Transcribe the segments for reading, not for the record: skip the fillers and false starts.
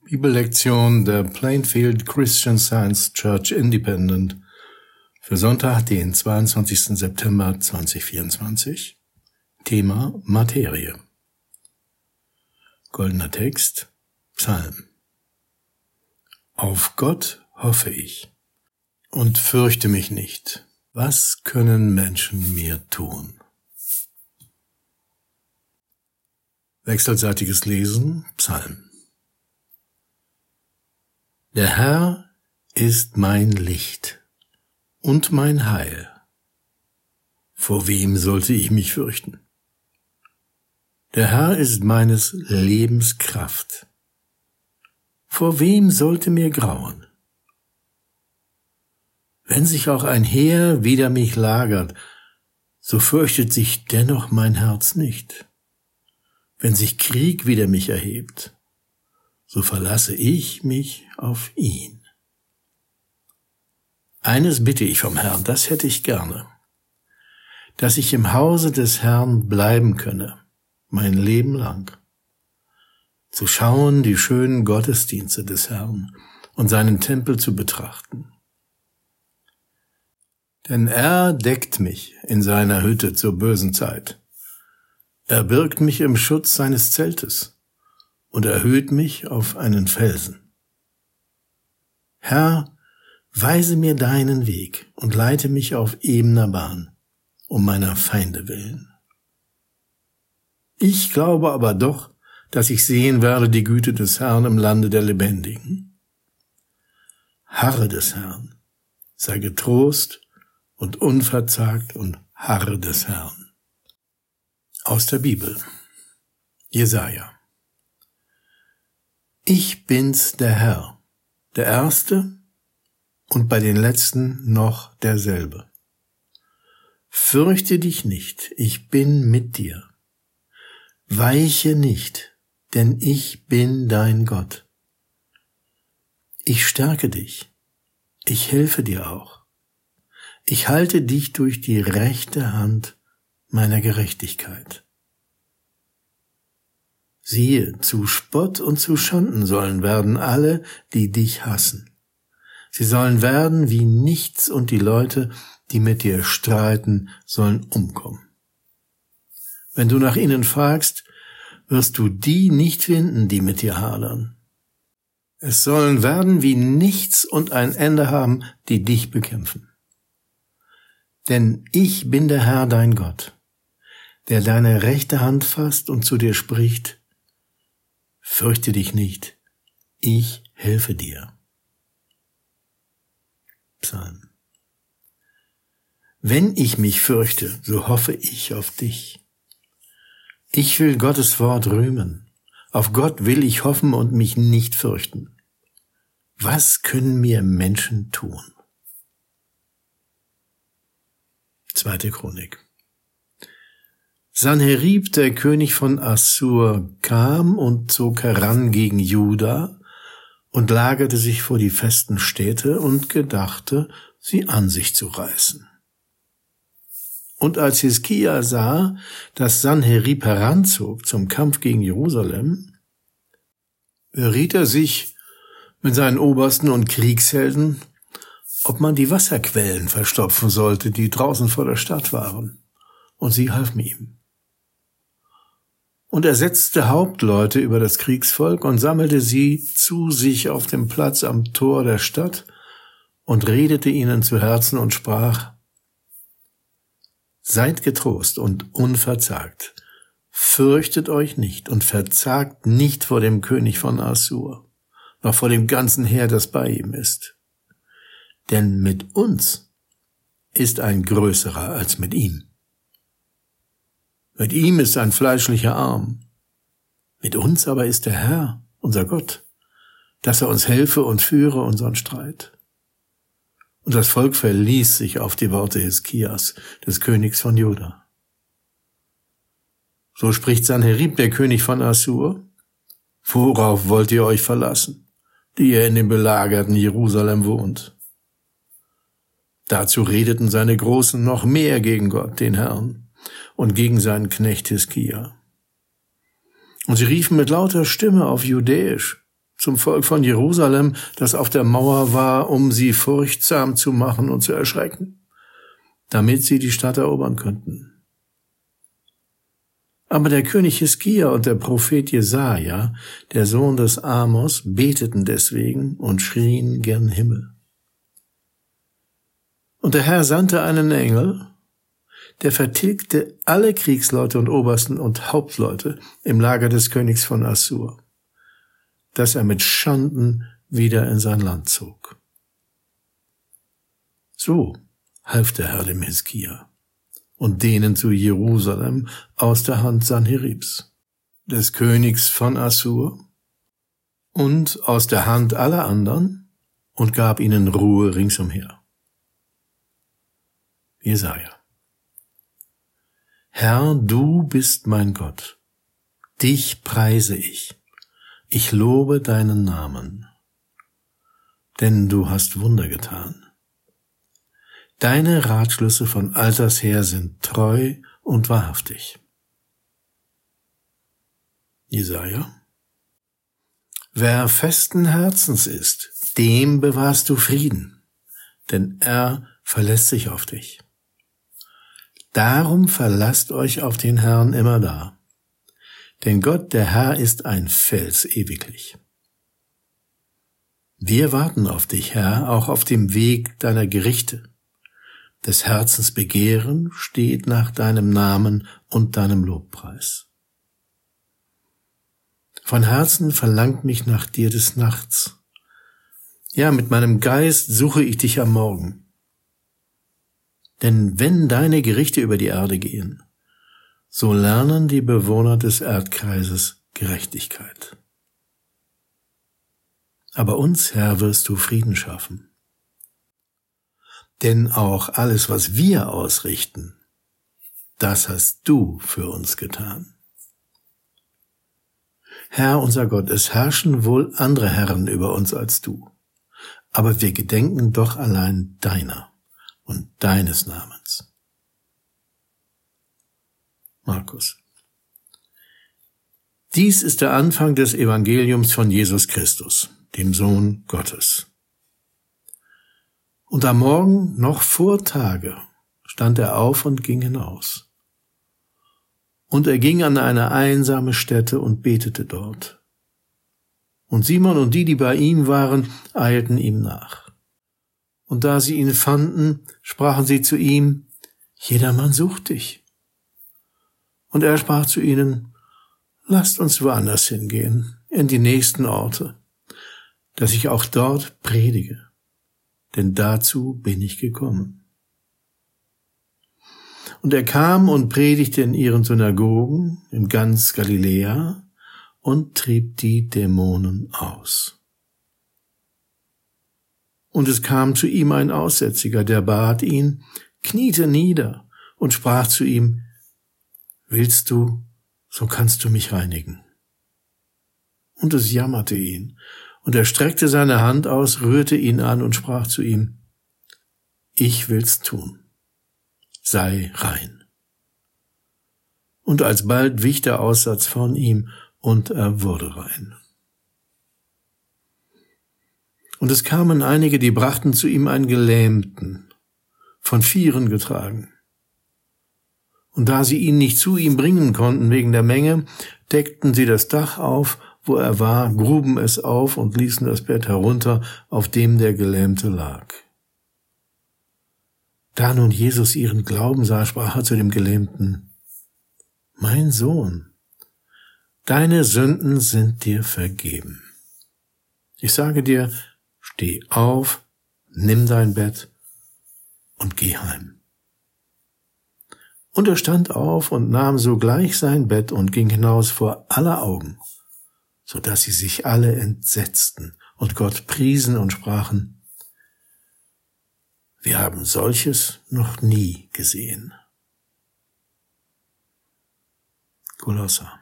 Bibellektion der Plainfield Christian Science Church Independent für Sonntag, den 22. September 2024. Thema Materie. Goldener Text, Psalm. Auf Gott hoffe ich und fürchte mich nicht. Was können Menschen mir tun? Wechselseitiges Lesen, Psalm. Der Herr ist mein Licht und mein Heil. Vor wem sollte ich mich fürchten? Der Herr ist meines Lebens Kraft. Vor wem sollte mir grauen? Wenn sich auch ein Heer wider mich lagert, so fürchtet sich dennoch mein Herz nicht. Wenn sich Krieg wider mich erhebt, so verlasse ich mich auf ihn. Eines bitte ich vom Herrn, das hätte ich gerne, dass ich im Hause des Herrn bleiben könne, mein Leben lang, zu schauen die schönen Gottesdienste des Herrn und seinen Tempel zu betrachten. Denn er deckt mich in seiner Hütte zur bösen Zeit. Er birgt mich im Schutz seines Zeltes und erhöht mich auf einen Felsen. Herr, weise mir deinen Weg und leite mich auf ebener Bahn, um meiner Feinde willen. Ich glaube aber doch, dass ich sehen werde die Güte des Herrn im Lande der Lebendigen. Harre des Herrn, sei getrost und unverzagt und harre des Herrn. Aus der Bibel, Jesaja. Ich bin's, der Herr, der Erste und bei den Letzten noch derselbe. Fürchte dich nicht, ich bin mit dir. Weiche nicht, denn ich bin dein Gott. Ich stärke dich, ich helfe dir auch. Ich halte dich durch die rechte Hand meiner Gerechtigkeit. Siehe, zu Spott und zu Schanden sollen werden alle, die dich hassen. Sie sollen werden wie nichts und die Leute, die mit dir streiten, sollen umkommen. Wenn du nach ihnen fragst, wirst du die nicht finden, die mit dir hadern. Es sollen werden wie nichts und ein Ende haben, die dich bekämpfen. Denn ich bin der Herr dein Gott, der deine rechte Hand fasst und zu dir spricht, fürchte dich nicht, ich helfe dir. Psalm. Wenn ich mich fürchte, so hoffe ich auf dich. Ich will Gottes Wort rühmen. Auf Gott will ich hoffen und mich nicht fürchten. Was können mir Menschen tun? 2. Chronik. Sanherib, der König von Assur, kam und zog heran gegen Juda und lagerte sich vor die festen Städte und gedachte, sie an sich zu reißen. Und als Hiskia sah, dass Sanherib heranzog zum Kampf gegen Jerusalem, beriet er sich mit seinen Obersten und Kriegshelden, ob man die Wasserquellen verstopfen sollte, die draußen vor der Stadt waren. Und sie halfen ihm. Und er setzte Hauptleute über das Kriegsvolk und sammelte sie zu sich auf dem Platz am Tor der Stadt und redete ihnen zu Herzen und sprach, seid getrost und unverzagt, fürchtet euch nicht und verzagt nicht vor dem König von Assur, noch vor dem ganzen Heer, das bei ihm ist. Denn mit uns ist ein größerer als mit ihm. Mit ihm ist ein fleischlicher Arm. Mit uns aber ist der Herr, unser Gott, dass er uns helfe und führe unseren Streit. Und das Volk verließ sich auf die Worte Hiskias, des Königs von Juda. So spricht Sanherib, der König von Assur, worauf wollt ihr euch verlassen, die ihr in dem belagerten Jerusalem wohnt? Dazu redeten seine Großen noch mehr gegen Gott, den Herrn, und gegen seinen Knecht Hiskia. Und sie riefen mit lauter Stimme auf Judäisch, zum Volk von Jerusalem, das auf der Mauer war, um sie furchtsam zu machen und zu erschrecken, damit sie die Stadt erobern könnten. Aber der König Hiskia und der Prophet Jesaja, der Sohn des Amos, beteten deswegen und schrien gen Himmel. Und der Herr sandte einen Engel, der vertilgte alle Kriegsleute und Obersten und Hauptleute im Lager des Königs von Assur, dass er mit Schanden wieder in sein Land zog. So half der Herr dem Hiskia und denen zu Jerusalem aus der Hand Sanheribs, des Königs von Assur, und aus der Hand aller anderen, und gab ihnen Ruhe ringsumher. Jesaja. Herr, du bist mein Gott. Dich preise ich. Ich lobe deinen Namen. Denn du hast Wunder getan. Deine Ratschlüsse von alters her sind treu und wahrhaftig. Jesaja. Wer festen Herzens ist, dem bewahrst du Frieden, denn er verlässt sich auf dich. Darum verlasst euch auf den Herrn immerdar, denn Gott, der Herr, ist ein Fels ewiglich. Wir warten auf dich, Herr, auch auf dem Weg deiner Gerichte. Des Herzens Begehren steht nach deinem Namen und deinem Lobpreis. Von Herzen verlangt mich nach dir des Nachts. Ja, mit meinem Geist suche ich dich am Morgen. Denn wenn deine Gerichte über die Erde gehen, so lernen die Bewohner des Erdkreises Gerechtigkeit. Aber uns, Herr, wirst du Frieden schaffen. Denn auch alles, was wir ausrichten, das hast du für uns getan. Herr, unser Gott, es herrschen wohl andere Herren über uns als du, aber wir gedenken doch allein deiner und deines Namens. Markus. Dies ist der Anfang des Evangeliums von Jesus Christus, dem Sohn Gottes. Und am Morgen, noch vor Tage, stand er auf und ging hinaus. Und er ging an eine einsame Stätte und betete dort. Und Simon und die bei ihm waren, eilten ihm nach. Und da sie ihn fanden, sprachen sie zu ihm, jedermann sucht dich. Und er sprach zu ihnen, lasst uns woanders hingehen, in die nächsten Orte, dass ich auch dort predige, denn dazu bin ich gekommen. Und er kam und predigte in ihren Synagogen in ganz Galiläa und trieb die Dämonen aus. Und es kam zu ihm ein Aussätziger, der bat ihn, kniete nieder und sprach zu ihm, willst du, so kannst du mich reinigen. Und es jammerte ihn, und er streckte seine Hand aus, rührte ihn an und sprach zu ihm, ich will's tun, sei rein. Und alsbald wich der Aussatz von ihm, und er wurde rein. Und es kamen einige, die brachten zu ihm einen Gelähmten, von Vieren getragen. Und da sie ihn nicht zu ihm bringen konnten wegen der Menge, deckten sie das Dach auf, wo er war, gruben es auf und ließen das Bett herunter, auf dem der Gelähmte lag. Da nun Jesus ihren Glauben sah, sprach er zu dem Gelähmten, mein Sohn, deine Sünden sind dir vergeben. Ich sage dir, steh auf, nimm dein Bett und geh heim. Und er stand auf und nahm sogleich sein Bett und ging hinaus vor aller Augen, so dass sie sich alle entsetzten und Gott priesen und sprachen, wir haben solches noch nie gesehen. Kolosser.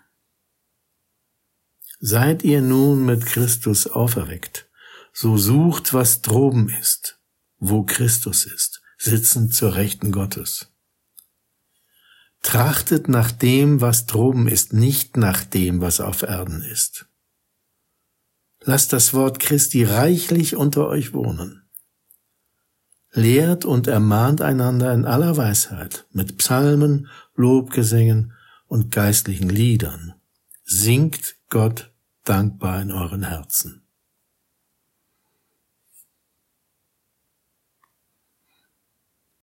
Seid ihr nun mit Christus auferweckt, so sucht, was droben ist, wo Christus ist, sitzend zur Rechten Gottes. Trachtet nach dem, was droben ist, nicht nach dem, was auf Erden ist. Lasst das Wort Christi reichlich unter euch wohnen. Lehrt und ermahnt einander in aller Weisheit, mit Psalmen, Lobgesängen und geistlichen Liedern. Singt Gott dankbar in euren Herzen.